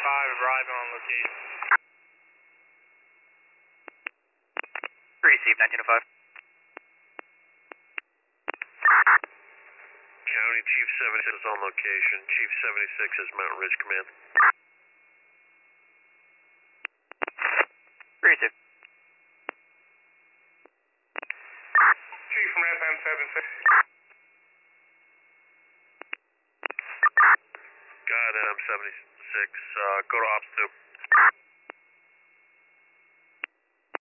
arriving on location. Received, 1905. County Chief 76 is on location. Chief 76 is Mountain Ridge Command. Received. Chief from FM 76. Got it, I'm 76. Go to Ops 2.